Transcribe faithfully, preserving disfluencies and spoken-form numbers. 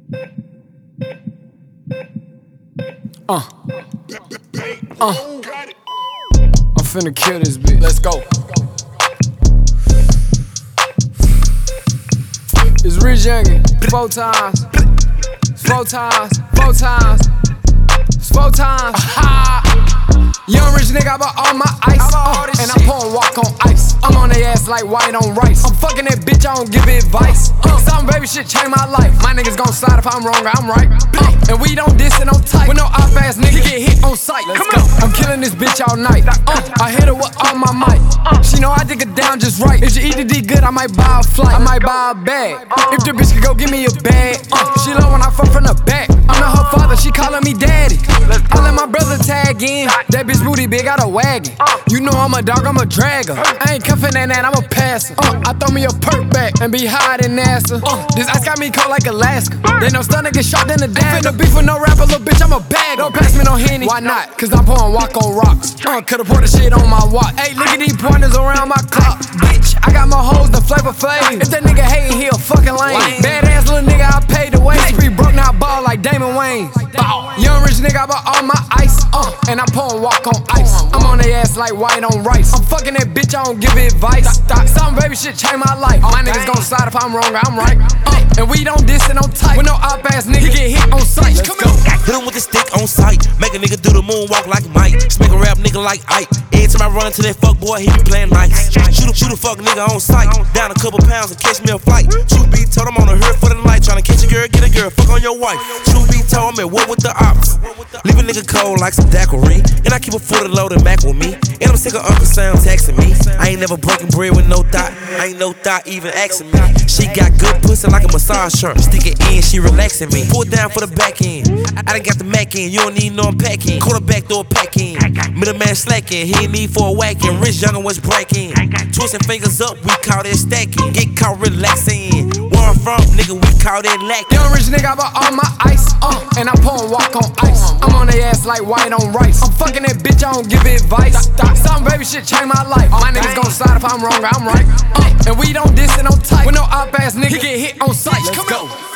Uh. Uh. I'm finna kill this bitch. Let's go. It's Rich Youngin. Four times. Four times. Four times. Four times. Ha! Young rich nigga, I bought all my ice, uh, and I'm pouring walk on ice. I'm on they ass like white on rice. I'm fucking that bitch, I don't give it advice. Uh, some baby shit change my life. My niggas gon' slide if I'm wrong or I'm right. Uh, and we don't diss and don't type. With no op ass nigga get hit on sight. Let's go. I'm killing this bitch all night. Uh, I hit her with all my might. She know I dig her down just right. If she eat the D good, I might buy a flight. I might buy a bag. If the bitch could go give me a bag. Uh, she love when I fuck from the back. I'm not her father, she calling me daddy. I let my brother tag in. That bitch booty big, got a wagon. You know I'm a dog, I'm a dragger. I ain't cuffin' that, that, I'm a passer. Uh, I throw me a perk back and be higher than NASA. Uh, this ice got me cold like Alaska. They know stun get shot in the dad. Finna beef with no rapper, little bitch, I'm a bag. Don't pass me no Henny. Why not? Cause I'm pouring walk on rocks. Uh, could've poured the shit on my watch. Hey, look at these pointers around my clock. Bitch, I got more hoes than Flavor Flav. If that nigga hatin', he a fucking lame. Badass little nigga, I paid the way. Be broke now, ball like Damon Wayans. Young rich nigga, I bought all my ice, uh, and I'm pouring walk on ice. I'm on they ass like white on rice. I'm fucking that bitch, I don't give it advice. Some baby shit change my life. My niggas gon' slide if I'm wrong or I'm right. Uh, and we don't diss and don't type. With no op ass nigga get hit on sight. Let's go. Hit him with the stick on sight. Make a nigga do the moonwalk like Mike. Smack a rap nigga like Ike. Every time I run into that fuck boy, he be playing nice. Shoot a, shoot a fuck nigga on sight. Down a couple pounds and catch me a flight. Truth be told, I'm on the hood for the night. Tryna catch a girl, get a girl, fuck on your wife. Truth be told, I'm at war with the ops. Leave a nigga cold like some daiquiri. And I keep a foot of loaded Mac with me. And I'm sick of Uncle Sam texting me. I ain't never breaking bread with no thought. I ain't no thought even asking me. She got good pussy like a massage shirt. Stick it in, she relaxing me. Pull it down for the back end. I done got the Mac in, you don't need no unpacking. Quarterback throw a pack in. Middle man slacking, he ain't need for a whacking. Rich Youngin was breaking. Twisting fingers up, we call that stacking. Get caught relaxing. Where I'm from, nigga, we call that lacking. Young rich nigga, I bought all my ice, uh, and I'm pouring walk on ice. I'm on they ass like white on rice. I'm fucking that bitch, I don't give it advice. Some baby shit change my life. My niggas gon' slide if I'm wrong or I'm right. Uh, and we don't diss and don't type. With no op ass nigga get hit on sight. Let's go.